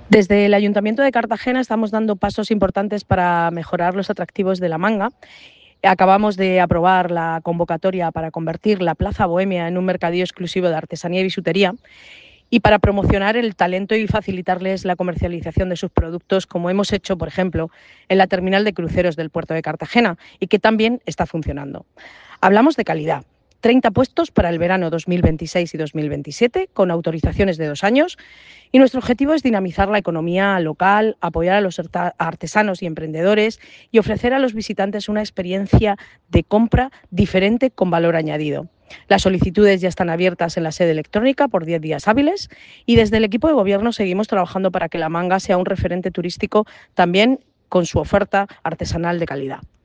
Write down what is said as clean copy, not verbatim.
Desde el Ayuntamiento de Cartagena estamos dando pasos importantes para mejorar los atractivos de La Manga. Acabamos de aprobar la convocatoria para convertir la Plaza Bohemia en un mercadillo exclusivo de artesanía y bisutería y para promocionar el talento y facilitarles la comercialización de sus productos, como hemos hecho, por ejemplo, en la terminal de cruceros del puerto de Cartagena y que también está funcionando. Hablamos de calidad. 30 puestos para el verano 2026 y 2027, con autorizaciones de 2 años. Y nuestro objetivo es dinamizar la economía local, apoyar a los artesanos y emprendedores y ofrecer a los visitantes una experiencia de compra diferente con valor añadido. Las solicitudes ya están abiertas en la sede electrónica por 10 días hábiles y desde el equipo de gobierno seguimos trabajando para que La Manga sea un referente turístico también con su oferta artesanal de calidad.